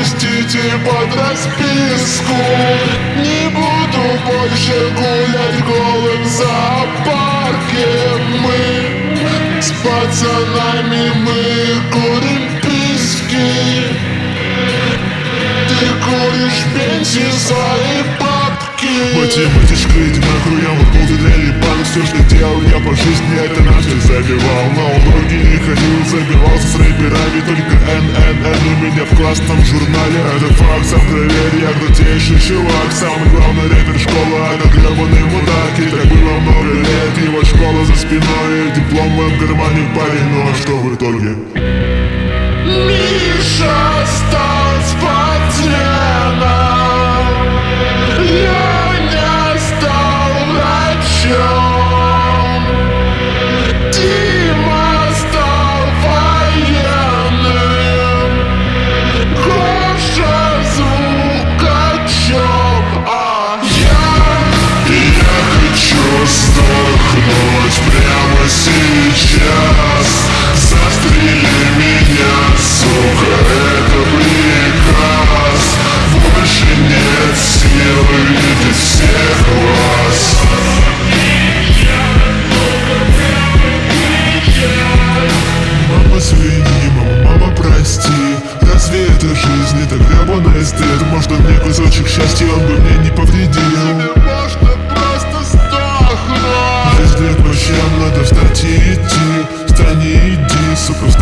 простите под расписку. Не буду больше гулять голым в зоопарке. Мы с пацанами, мы курим письки. Ты куришь пенсии свои бабки. Математичка, иди нахуй, я махнул ты для ебанок. Все, что делал я по жизни, это на все забивал. На уроки не ходил, забивался с рэперами. Только ННН у меня в классном журнале. Это факт, сам проверь, я крутейший чувак. Самый главный рэпер школы, это гребаный мудак. И так было много лет, его школа за спиной. И дипломы в кармане парень, ну а что в итоге? Миша стал спортсменом. Я не стал врачом. Дима стал военным. Гоша звукачом. А я хочу сдохнуть прямо сейчас. Застрели меня, сука, это приказ. Больше нет силы видеть всех вас. Мама, извини, мама, прости. Разве это жизнь, это гребаная стыд? Может, мне кусочек счастья, он бы мне не повредил. Тебе можно просто сдохнуть. Если к врачам надо встать и идти, встань и иди, сука,